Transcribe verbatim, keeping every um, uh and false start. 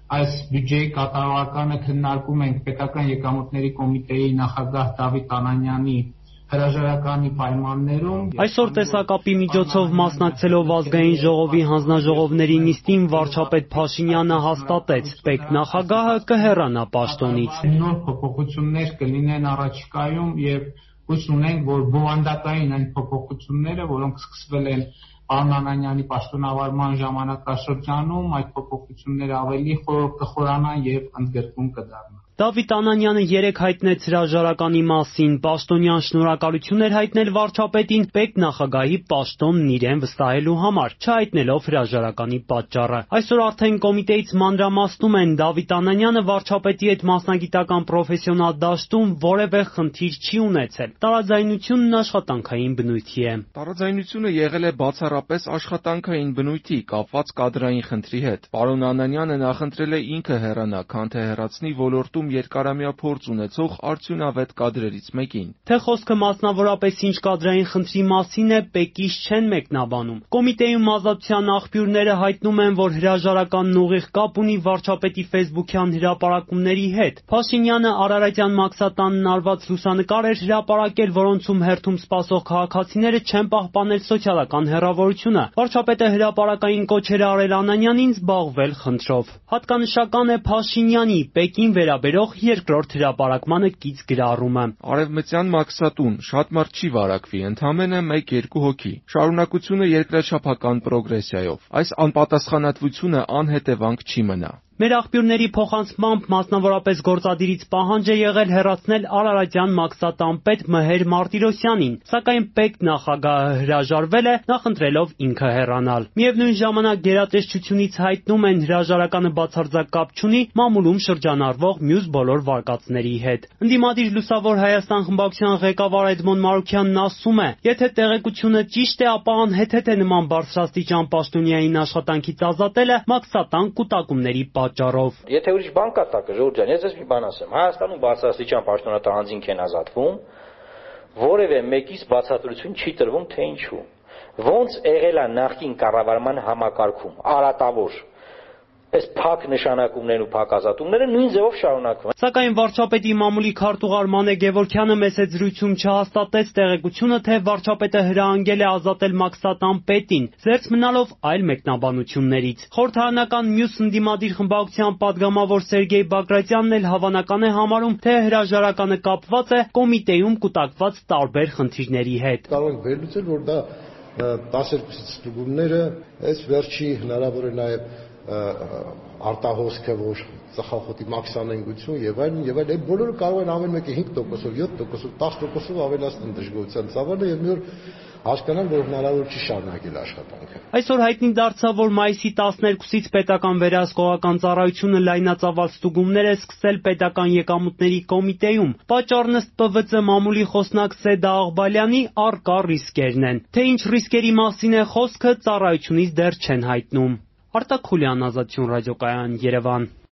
այս բյուջեի կատարողականը քննարկում ենք պետական եկամուտների կոմիտեի նախագահ Դավիթ Անանյանի հրաժարականի պայմաններում։ Այսօր տեսակապի միջոցով մասնակցելով ազգային ժողովի հանձնաժողովների նիստին վարչապետ Փաշինյանը հաստատեց, պետ նախագահը կհեռանա պաշտոնից։ Նոր փոփոխություններ կլինեն առաջիկայում եւ հույս ունենք, որ բովանդակային այն փոփոխությունները, որոնք սկսվել են պարոն Անանյանի պաշտոնավարման ժամանակաշրջանում, այդ փոփոխությունները ավելի խոր կխորանան եւ ընդգրկուն կդառնան։ Դավիթ Անանյանը երեկ հայտնեց հրաժարականի մասին, պաշտոնյան շնորհակալություն էր հայտնել վարչապետին պետ նախագահի պաշտոնն իրեն վստահելու համար, չհայտնելով հրաժարականի պատճառը։ Այսօր արդեն կոմիտեից մանրամասնում են Դավիթ Անանյանը վարչապետի հետ մասնագիտական պրոֆեսիոնալ դաշտում որևէ խնդիր չի ունեցել։ Տարաձայնությունն աշխատանքային բնույթի է։ Տարաձայնությունը եղել է բացառապես աշխատանքային բնույթի, կապված կադրային խնդրի հետ։ Պարոն Անանյանը նախընտրել է ինքը հեռանա, քան թե հեռացնի ոլորտում երկարամյա փորձ ունեցող արդյունավետ կադրերից մեկին։ Թե խոսքը մասնավորապես ինչ կադրային խնդրի մասին է, պեկից չեն մեկնաբանում։ Կոմիտեում ազատության աղբյուրները հայտնում են, որ հրաժարականն ուղիղ կապ ունի վարչապետի ֆեյսբուքյան հրապարակումների հետ։ Փաշինյանը Արարատյան մաքսատանն արված լուսանկար էր հրապարակել, որոնցում հերթում սպասող քաղաքացիները չեն պահպանել սոցիալական հեռավորությունը։ Վարչապետը հրապարակային կոչ էր արել Անանյանին զբաղվել խնդրով։ Հատկանշական է Փաշինյանի Պեկին վերաբերող երկրորդ հրապարակմանը կից գրառումը։ Արևմտյան մաքսատուն, շատ մարդ չի վարակվի, ընդամենը մեկ-երկու հոգի։ Շարունակությունը երկրաչափական պրոգրեսիայով։ Այս անպատասխանատվությունը անհետևանք չի մնա։ Մեր աղբյուրների փոխանցմամբ մասնավորապես գործադիրից պահանջ է եղել հեռացնել Արարատյան մաքսատան պետ Մհեր Մարտիրոսյանին, սակայն պետ նախագահը հրաժարվել է, նախընտրելով ինքը հեռանալ։ Միևնույն ժամանակ գերատեսչությունից հայտնում են հրաժարականը բացարձակ կապ չունի մամուլում շրջանառվող մյուս բոլոր վարկածների հետ։ Ընդդիմադիր Լուսավոր Հայաստան խմբակցության ղեկավար Էդմոն Մարուքյանն ասում է, եթե տեղեկությունը ճիշտ է, ապա անհեթեթ է նման բարձրաստիճան պաշտոնյային աշխատանքից ազատելը մաքսատան կուտակումների պատճառով։ Եթե ուրիշ բան կա տակը, Ժորժ ջան, ես ես մի բան ասեմ։ Հայաստանում բարձրաստիճան պաշտոնատար անձինք են ազատվում, որևէ մեկից բացատրություն չի տրվում, թե ինչու։ Ոնց եղել է նախկին կառավարման համակարգում, արատավոր այս փակ նշանակումներն ու փակ ազատումները նույն ձևով շարունակվում են։ Սակայն վարչապետի մամուլի քարտուղար Մանե Գևորգյանը մեծ զրույցում չհաստատեց տեղեկությունը, թե վարչապետը հրահանգել է ազատել մաքսատան պետին, զերծ մնալով այլ մեկնաբանություններից։ Խորհրդարանական մյուս ընդդիմադիր խմբակցության падգամավոր Սերգեյ Բագրատյանն էլ հավանական է համարում, թե հրաժարականը կապված է կոմիտեում կուտակված տարբեր խնդիրների հետ։ Կարող ենք վերլուծել, որ դա տասներկու ստուգումները, այս վերջի հնարավոր է նաև արտահոսքը, որ ծխախոտի մաքսանենգություն եւ այլն եւ այլն, այդ բոլորը կարող են ամեն մեկը հինգ տոկոսով, յոթ տոկոսով, դես տոկոսով ավելացնել դժգոհության ծավալը եւ մի օր հասկանալ, որ հնարավոր չի շարունակել աշխատանքը։ Այսօր հայտնի դարձավ, որ մայիսի տասներկուսից պետական վերահսկողական ծառայությունը լայնածավալ ստուգումներ է սկսել պետական եկամուտների կոմիտեում։ Պատճառն ըստ Պ V Ծ մամուլի խոսնակ Սեդա Աղբալյանի առկա ռիսկերն են։ Թե ինչ ռիսկերի մասին է խոսքը, ծառայությունից դեռ չեն հայտնում։ Արտակ Խուլյան, Ազատություն ռադիոկայան, Երևան։